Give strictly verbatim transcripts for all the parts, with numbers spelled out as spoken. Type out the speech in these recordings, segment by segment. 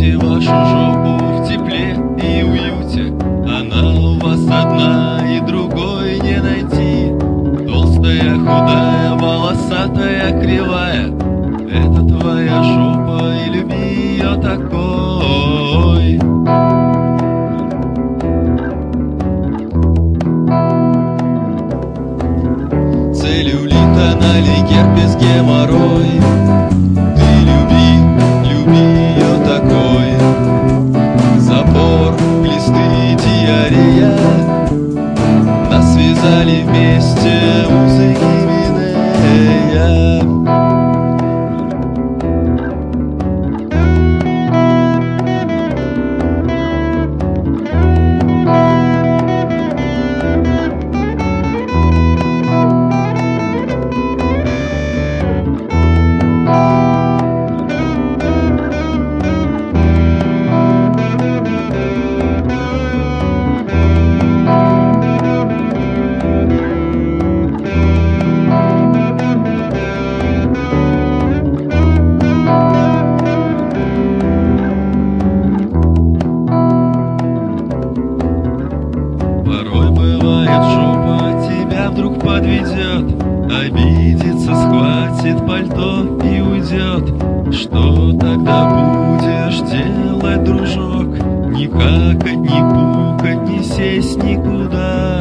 Представьте вашу жопу в тепле и уюте. Она у вас одна и другой не найти. Толстая, худая, волосатая, кривая. Это твоя жопа, и люби ее такой. Целлюлит, анальный герпес, геморрой. Ты люби, люби ее такой. Запор, глисты, диарея. Нас связали вместе узы Гименея. Порой бывает, жопа тебя вдруг подведет, обидится, схватит пальто и уйдет. Что тогда будешь делать, дружок? Ни какать, ни пукать, ни сесть никуда.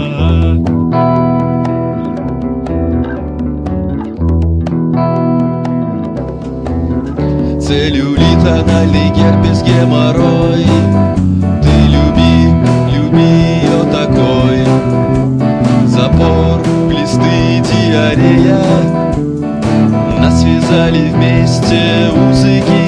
Целлюлит, анальный герпес, геморрой. Ты люби, люби ее такой. Запор, глисты, диарея. Нас связали вместе узы Гименея.